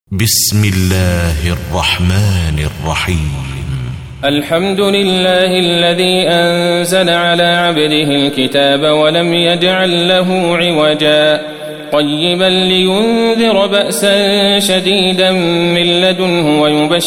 بسم الله الرحمن الرحيم. الحمد لله الذي أنزل على عبده الكتاب ولم يجعل له عوجا قيما لينذر بأسا شديدا من لدنه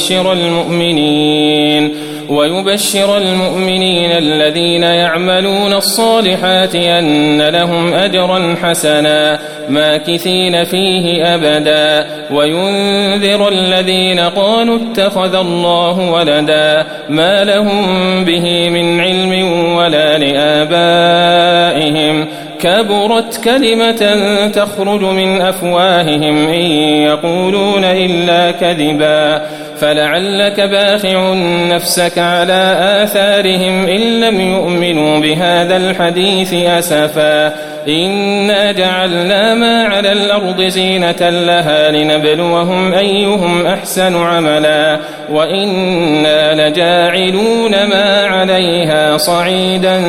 ويبشر المؤمنين الذين يعملون الصالحات أن لهم أجرا حسنا ماكثين فيه أبدا وينذر الذين قالوا اتخذ الله ولدا ما لهم به من علم ولا لآبائهم كبرت كلمة تخرج من أفواههم إن يقولون إلا كذبا فلعلك باخع نفسك على آثارهم إن لم يؤمنوا بهذا الحديث أسفا إنا جعلنا ما على الأرض زينة لها لنبلوهم أيهم أحسن عملا وإنا لجاعلون ما عليها صعيدا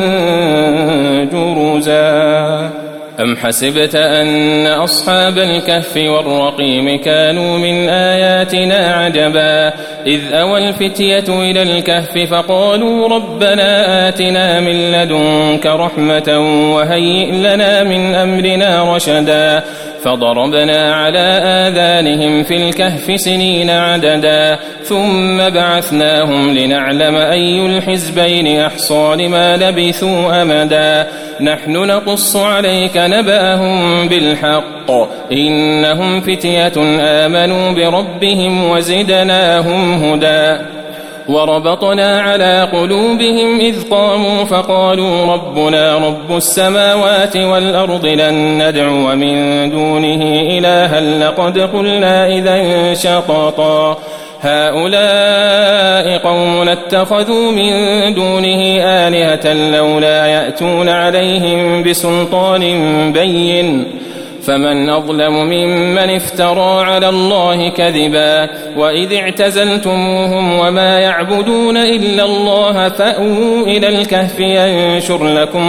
جرزا أم حسبت أن أصحاب الكهف والرقيم كانوا من آياتنا عجبا إذ أوى الفتية إلى الكهف فقالوا ربنا آتنا من لدنك رحمة وهيئ لنا من أمرنا رشدا فضربنا على آذانهم في الكهف سنين عددا ثم بعثناهم لنعلم أي الحزبين أحصى لما لبثوا أمدا نحن نقص عليك نبأهم بالحق إنهم فتية آمنوا بربهم وزدناهم هدى وربطنا على قلوبهم إذ قاموا فقالوا ربنا رب السماوات والأرض لن ندعو من دونه إلها لقد قلنا إذا شططا هؤلاء قوم اتخذوا من دونه آلهة لولا يأتون عليهم بسلطان بين فمن أظلم ممن افترى على الله كذبا وإذ اعتزلتموهم وما يعبدون إلا الله فأووا إلى الكهف ينشر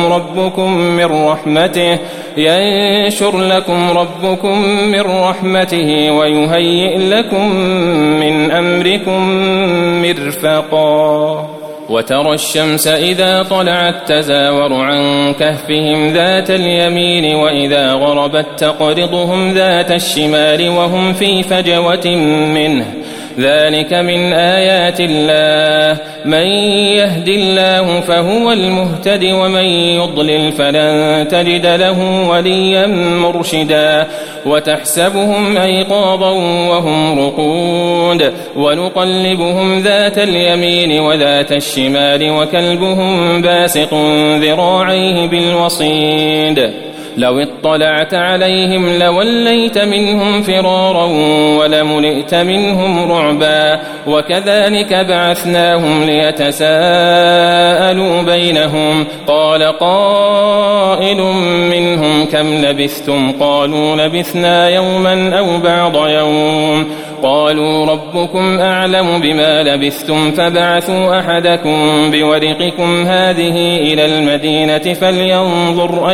لكم ربكم من رحمته ويهيئ لكم من أمركم مرفقا وترى الشمس إذا طلعت تزاور عن كهفهم ذات اليمين وإذا غربت تقرضهم ذات الشمال وهم في فجوة منه ذلك من آيات الله من يهد الله فهو المهتد ومن يضلل فلن تجد له وليا مرشدا وتحسبهم أيقاظا وهم رقود ونقلبهم ذات اليمين وذات الشمال وكلبهم باسط ذراعيه بالوصيد لو اطلعت عليهم لوليت منهم فرارا ولملئت منهم رعبا وكذلك بعثناهم ليتساءلوا بينهم قال قائل منهم كم لبثتم قالوا لبثنا يوما أو بعض يوم قالوا ربكم أعلم بما لبثتم فبعثوا أحدكم بورقكم هذه إلى المدينة فلينظر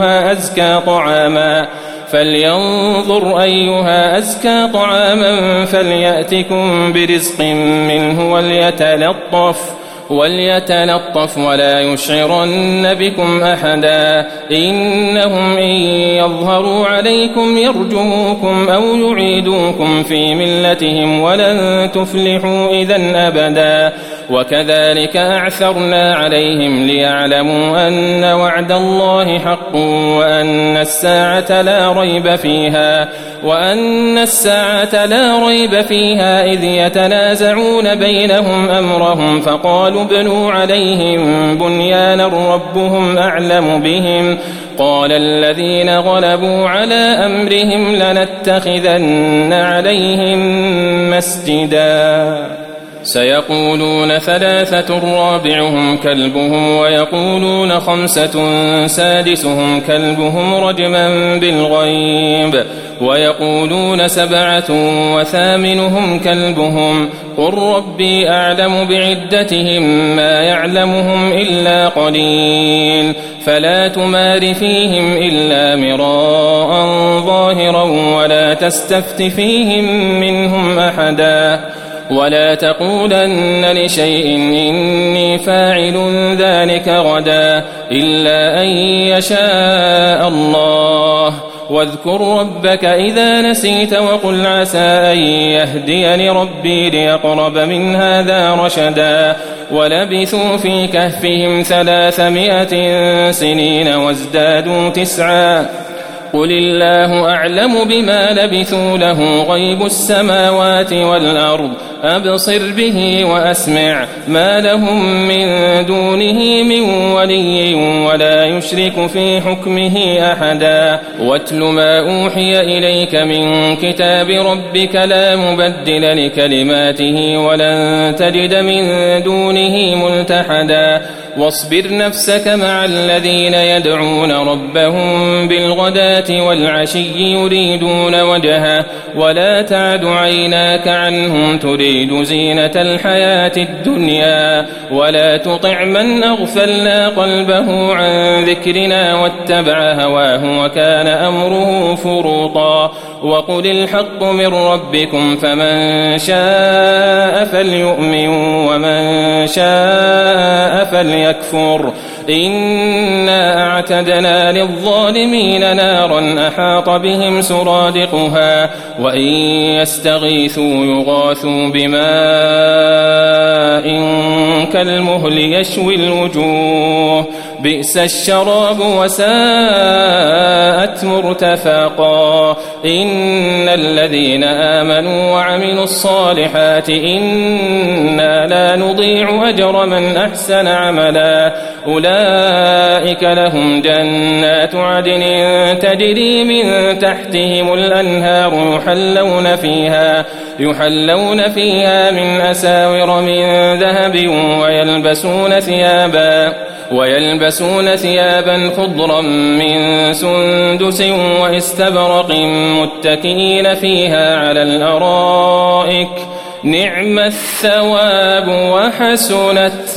أيها أزكى طعاما فليأتكم برزق منه وليتلطف ولا يشعرن بكم أحدا إنهم إن يظهروا عليكم يرجموكم أو يعيدوكم في ملتهم ولن تفلحوا إذن أبدا وكذلك أعثرنا عليهم ليعلموا أن وعد الله حق وأن الساعة لا ريب فيها إذ يتنازعون بينهم أمرهم فقالوا ابنوا عليهم بنيانا ربهم أعلم بهم قال الذين غلبوا على أمرهم لنتخذن عليهم مسجدا سيقولون 3 رابعهم كلبهم ويقولون 5 سادسهم كلبهم رجما بالغيب ويقولون 7 وثامنهم كلبهم قل ربي أعلم بعدتهم ما يعلمهم إلا قليل فلا تمار فيهم إلا مراء ظاهرا ولا تستفت فيهم منهم أحدا ولا تقولن لشيء إني فاعل ذلك غدا إلا أن يشاء الله واذكر ربك إذا نسيت وقل عسى أن يهديني ربي لأقرب من هذا رشدا ولبثوا في كهفهم 300 سنين وازدادوا 9 قل الله أعلم بما لبثوا له غيب السماوات والأرض أبصر به وأسمع ما لهم من دونه من ولي ولا يشرك في حكمه أحدا واتل ما أوحي إليك من كتاب ربك لا مبدل لكلماته ولن تجد من دونه ملتحدا واصبر نفسك مع الذين يدعون ربهم بالغداة والعشي يريدون وجهه ولا تعد عيناك عنهم تريد زينة الحياة الدنيا ولا تطع من أغفلنا قلبه عن ذكرنا واتبع هواه وكان أمره فروطا وقل الحق من ربكم فمن شاء فليؤمن ومن شاء فليكفر إنا أعتدنا للظالمين نارا أحاط بهم سرادقها وإن يستغيثوا يغاثوا بماء كالمهل يشوي الوجوه بئس الشراب وساءت مرتفقا إن الذين آمنوا وعملوا الصالحات إنا لا نضيع أجر من أحسن عملا أولئك لهم جنات عدن تجري من تحتهم الأنهار يحلون فيها من أساور من ذهب ويلبسون ثيابا خضرا من سندس واستبرق متكئين فيها على الأرائك نعم الثواب وحسنت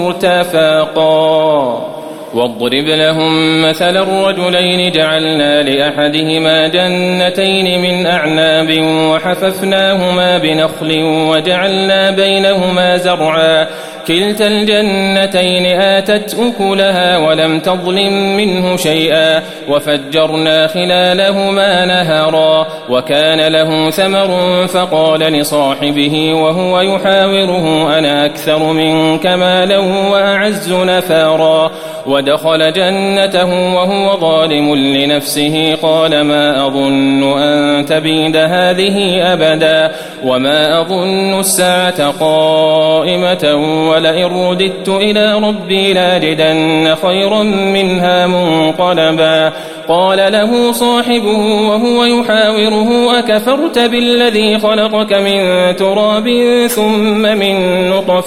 مرتفقا واضرب لهم مثل الرجلين جعلنا لأحدهما جنتين من أعناب وحففناهما بنخل وجعلنا بينهما زرعا كلتا الجنتين آتت أكلها ولم تظلم منه شيئا وفجرنا خلالهما نهرا وكان له ثمر فقال لصاحبه وهو يحاوره أنا أكثر منك مالا وأعز نفارا ودخل جنته وهو ظالم لنفسه قال ما أظن أن تبيد هذه أبدا وما أظن الساعة قائمة ولئن رددت إلى ربي لاجدن خيرا منها منقلبا قال له صاحبه وهو يحاوره أكفرت بالذي خلقك من تراب ثم من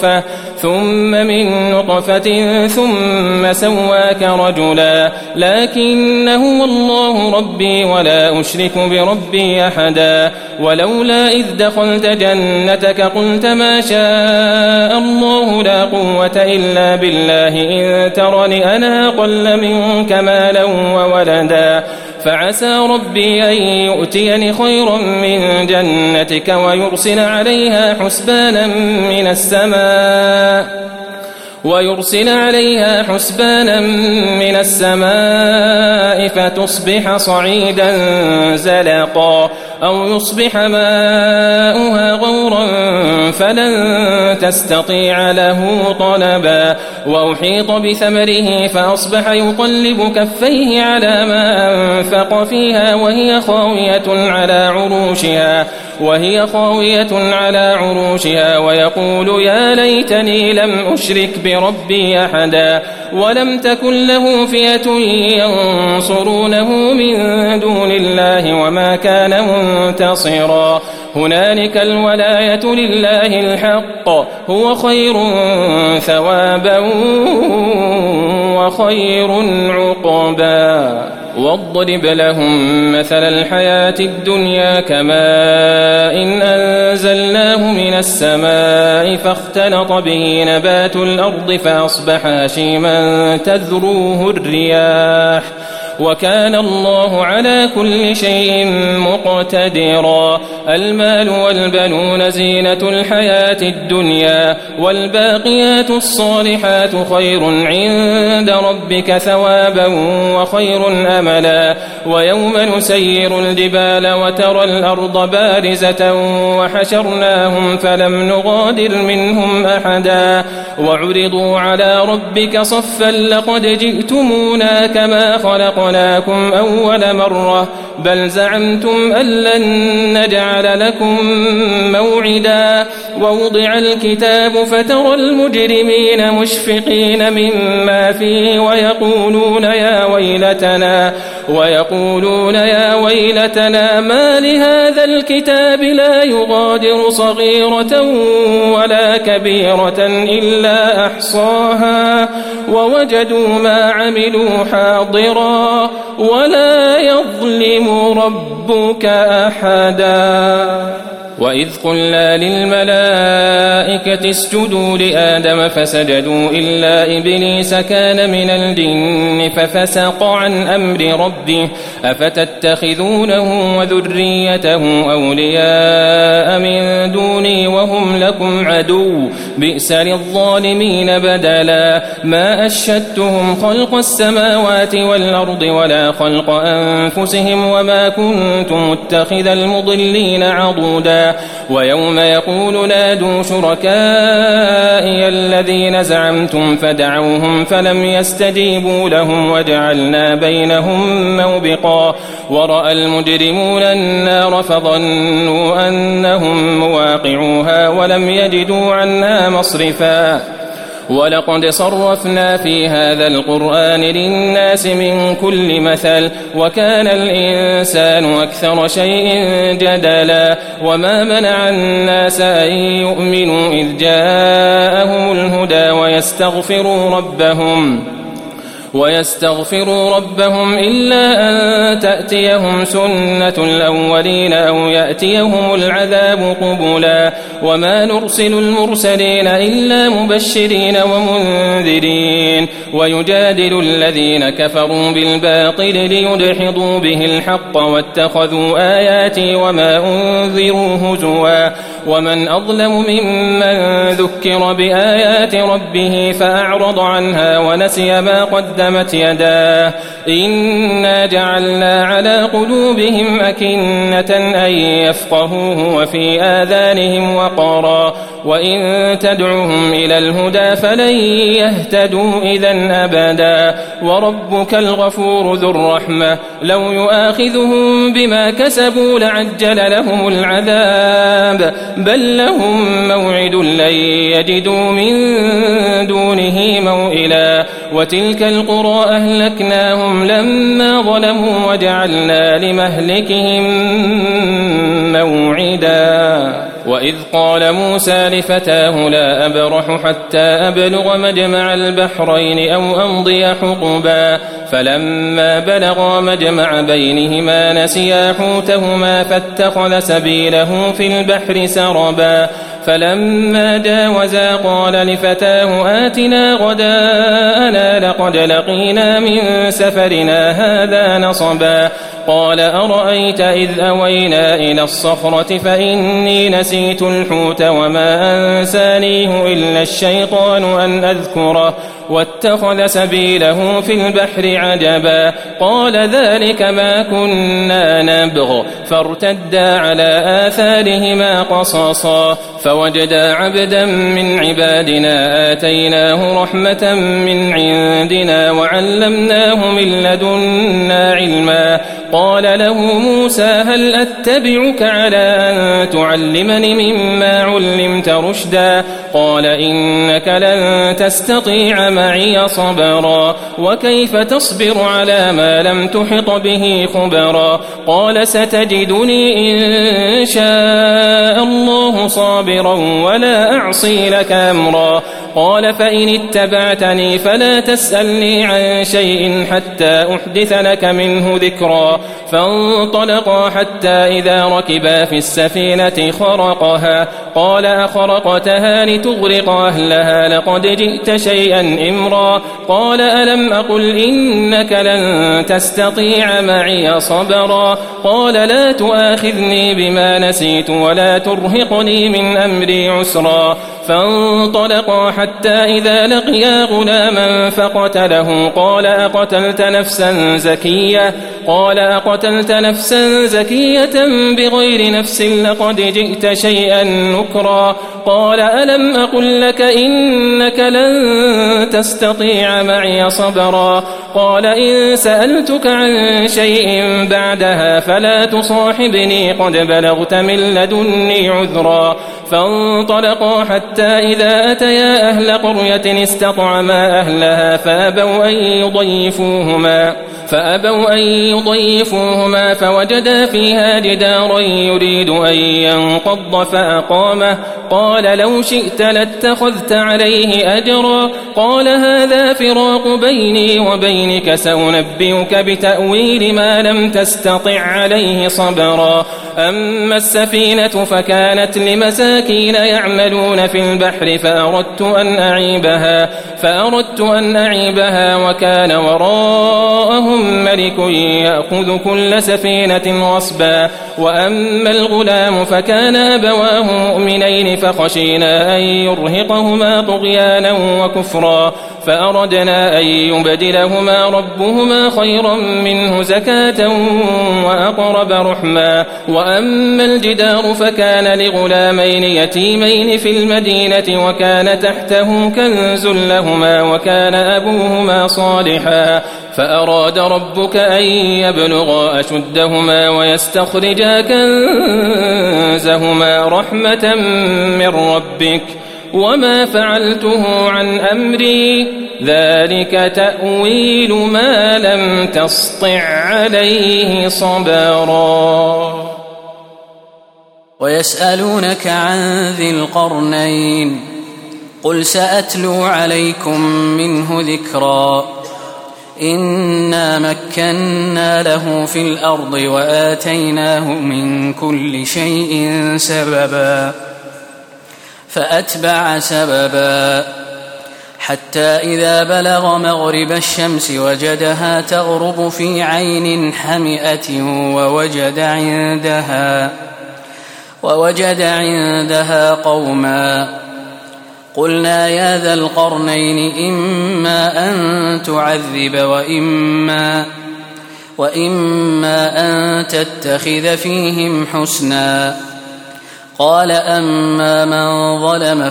نطفة ثم سواك رجلا لكن هو الله ربي ولا أشرك بربي أحدا ولولا إذ دخلت جنتك قلت ما شاء الله لا قوة إلا بالله إن ترني أنا أقل منك مالا وولدا فعسى ربي أن يؤتيني خيرا من جنتك ويرسل عليها حسبانا من السماء فتصبح صعيدا زلقا أو يصبح ماؤها غورا فلن تستطيع له طلبا وأحيط بثمره فأصبح يقلب كفيه على ما أنفق فيها وهي خاوية على عروشها ويقول يا ليتني لم أشرك بربي أحدا ولم تكن له فئة ينصرونه من دون الله وما كان منتصرا هنالك الولاية لله الحق هو خير ثوابا وخير عقبا. واضرب لهم مثل الحياة الدنيا كماء إن أنزلناه من السماء فاختلط به نبات الأرض فأصبح هشيما تذروه الرياح وكان الله على كل شيء مقتدرا. المال والبنون زينة الحياة الدنيا والباقيات الصالحات خير عند ربك ثوابا وخير أملا. ويوم نسير الجبال وترى الأرض بارزة وحشرناهم فلم نغادر منهم أحدا وعرضوا على ربك صفا لقد جئتمونا كما خلقناكم أول مرة بل زعمتم أن لن نجعل لكم موعدا. ووضع الكتاب فترى المجرمين مشفقين مما فيه ويقولون يا ويلتنا ما لهذا الكتاب لا يغادر صغيرة ولا كبيرة إلا أحصاها ووجدوا ما عملوا حاضرا ولا يظلم ربك أحدا. وإذ قلنا للملائكة اسجدوا لآدم فسجدوا إلا إبليس كان من الجن ففسق عن أمر ربه أفتتخذونه وذريته أولياء من دوني وهم لكم عدو بئس للظالمين بدلا. ما أشهدتهم خلق السماوات والأرض ولا خلق أنفسهم وما كنت متخذ المضلين عضودا. ويوم يقول نادوا شركائي الذين زعمتم فدعوهم فلم يستجيبوا لهم وجعلنا بينهم موبقا. ورأى المجرمون النار فظنوا أنهم مواقعوها ولم يجدوا عنها مصرفا. ولقد صرفنا في هذا القرآن للناس من كل مثل وكان الإنسان أكثر شيء جدلا. وما منع الناس أن يؤمنوا إذ جاءهم الهدى ويستغفروا ربهم إلا أن تأتيهم سنة الأولين أو يأتيهم العذاب قبلا. وما نرسل المرسلين إلا مبشرين ومنذرين ويجادل الذين كفروا بالباطل ليدحضوا به الحق واتخذوا آياتي وما أنذروا هزوا. ومن أظلم ممن ذكر بآيات ربه فأعرض عنها ونسي ما قدمت يداه إنا جعلنا على قلوبهم أكنة أن يفقهوه وفي آذانهم وقرا وإن تدعوهم إلى الهدى فلن يهتدوا إذن أبدا. وربك الغفور ذو الرحمة لو يؤاخذهم بما كسبوا لعجل لهم العذاب بل لهم موعد لن يجدوا من دونه موئلا. وتلك القرى أهلكناهم لما ظلموا وجعلنا لمهلكهم موعدا. وإذ قال موسى لفتاه لا أبرح حتى أبلغ مجمع البحرين أو أمضي حقبا فلما بلغا مجمع بينهما نسيا حوتهما فاتخذ سبيله في البحر سربا. فلما جاوزا قال لفتاه آتنا غداءنا لقد لقينا من سفرنا هذا نصبا. قال أرأيت إذ أوينا إلى الصخرة فإني نسيت الحوت وما أنسانيه إلا الشيطان أن أذكره واتخذ سبيله في البحر عجبا. قال ذلك ما كنا نبغ فارتدا على آثارهما قصصا فوجدا عبدا من عبادنا آتيناه رحمة من عندنا وعلمناه من لدنا علما. قال له موسى هل أتبعك على أن تعلمني مما علمت رشدا قال إنك لن تستطيع معي صبرا وكيف تصبر على ما لم تحط به خبرا قال ستجدني إن شاء الله صابرا ولا أعصي لك أمرا قال فإن اتبعتني فلا تسألني عن شيء حتى أحدث لك منه ذكرا فانطلقا حتى إذا ركبا في السفينة خرقها قال أخرقتها لتغرق أهلها لقد جئت شيئا إمرا قال ألم أقل إنك لن تستطيع معي صبرا قال لا تؤاخذني بما نسيت ولا ترهقني من أمري عسرا فانطلقا حتى إذا لقيا غلاما فقتله قال أقتلت نفسا زكية بغير نفس لقد جئت شيئا نكرا قال ألم أقل لك إنك لن تستطيع معي صبرا قال إن سألتك عن شيء بعدها فلا تصاحبني قد بلغت من لدني عذرا فانطلقا حتى إذا أتيا أهل قرية استطعما أهلها فأبوا أن يضيفوهما فوجدا فيها جدارا يريد أن ينقض فأقامه قال لو شئت لاتخذت عليه أجرا قال هذا فراق بيني وبينك سأنبئك بتأويل ما لم تستطع عليه صبرا أما السفينة فكانت لمساكين يعملون في البحر فأردت أن أعيبها وكان وراءهم ملك يأخذ كل سفينة غصبا وأما الغلام فكان أبواه مؤمنين فخشينا أن يرهقهما طغيانا وكفرا فأردنا أن يبدلهما ربهما خيرا منه زكاة وأقرب رحما وأما الجدار فكان لغلامين يتيمين في المدينة وكان تحته كنز لهما وكان أبوهما صالحا فأراد ربك أن يبلغا أشدهما ويستخرجا كنزهما رحمة من ربك وما فعلته عن أمري ذلك تأويل ما لم تسطع عليه صبرا ويسألونك عن ذي القرنين قل سأتلو عليكم منه ذكرا إنا مكنا له في الأرض وآتيناه من كل شيء سببا فأتبع سببا حتى إذا بلغ مغرب الشمس وجدها تغرب في عين حمئة ووجد عندها قوما قلنا يا ذا القرنين إما أن تعذب وإما أن تتخذ فيهم حسنا قال أما من ظلم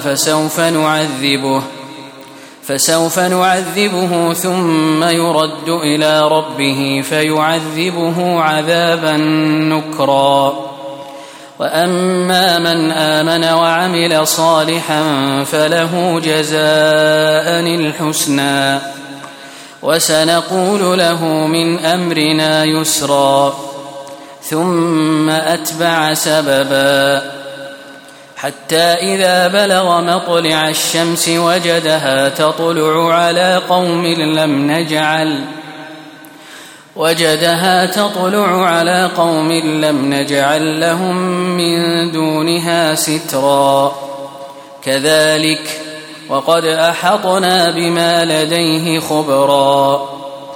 فسوف نعذبه ثم يرد إلى ربه فيعذبه عذابا نكرا وأما من آمن وعمل صالحا فله جزاء الحسنى وسنقول له من أمرنا يسرا ثم أتبع سببا حتى إذا بلغ مطلع الشمس وجدها تطلع على قوم لم نجعل لهم من دونها سترا كذلك وقد أحطنا بما لديه خبرا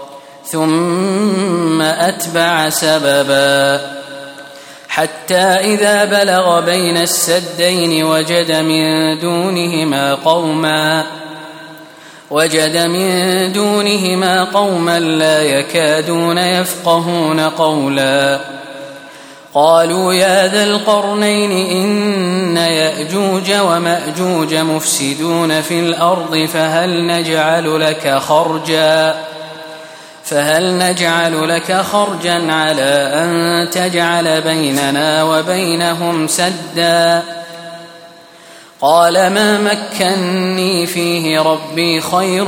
ثم أتبع سببا حتى إذا بلغ بين السدين وجد من دونهما قوما لا يكادون يفقهون قولا قالوا يا ذا القرنين إن يأجوج ومأجوج فهل نجعل لك خرجا على أن تجعل بيننا وبينهم سدا قال ما مكني فيه ربي خير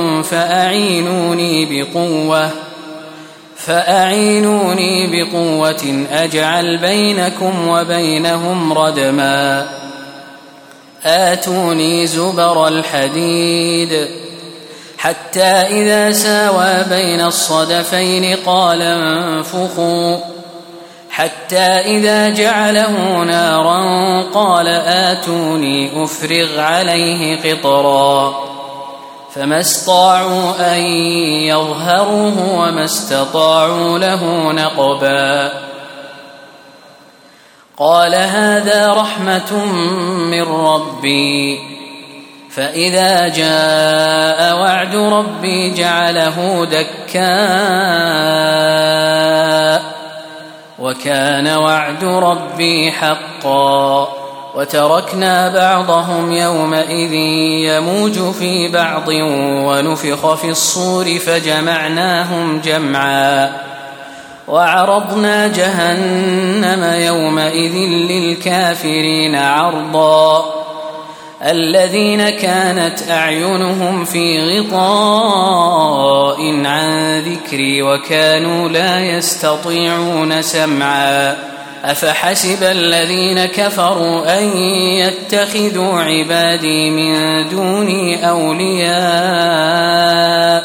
فأعينوني بقوة أجعل بينكم وبينهم ردما آتوني زبر الحديد حتى إذا ساوى بين الصدفين قال انفخوا حتى إذا جعله نارا قال آتوني أفرغ عليه قطرا فما استطاعوا أن يظهروه وما استطاعوا له نقبا قال هذا رحمة من ربي فإذا جاء وعد ربي جعله دكاء وكان وعد ربي حقا وتركنا بعضهم يومئذ يموج في بعض ونفخ في الصور فجمعناهم جمعا وعرضنا جهنم يومئذ للكافرين عرضا الذين كانت أعينهم في غطاء عن ذكري وكانوا لا يستطيعون سمعا أفحسب الذين كفروا أن يتخذوا عبادي من دوني أولياء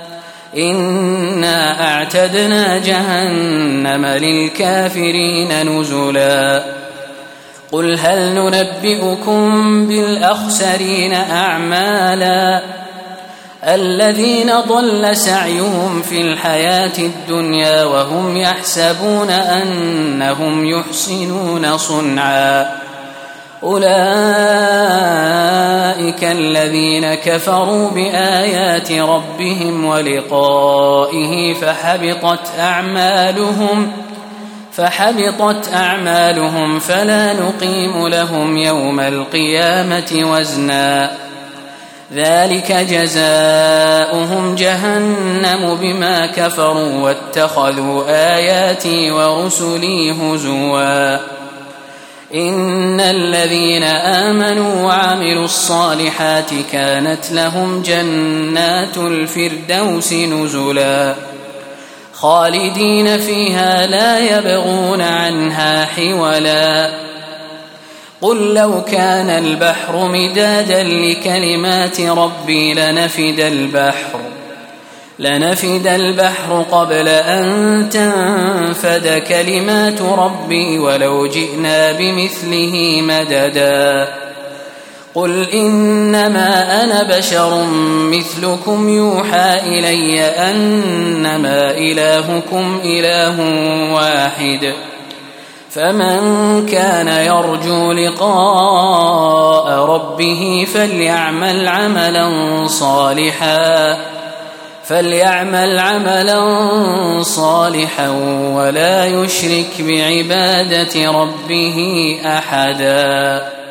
إنا أعتدنا جهنم للكافرين نزلا قل هل ننبئكم بالأخسرين أعمالا الذين ضل سعيهم في الحياة الدنيا وهم يحسبون أنهم يحسنون صنعا أولئك الذين كفروا بآيات ربهم ولقائه فحبطت أعمالهم فلا نقيم لهم يوم القيامة وزنا ذلك جزاؤهم جهنم بما كفروا واتخذوا آياتي ورسلي هزوا إن الذين آمنوا وعملوا الصالحات كانت لهم جنات الفردوس نزلا خالدين فيها لا يبغون عنها حولا قل لو كان البحر مدادا لكلمات ربي لنفد البحر قبل أن تنفد كلمات ربي ولو جئنا بمثله مددا قل إنما أنا بشر مثلكم يوحى إلي أنما إلهكم إله واحد فمن كان يرجو لقاء ربه فليعمل عملا صالحا ولا يشرك بعبادة ربه أحدا.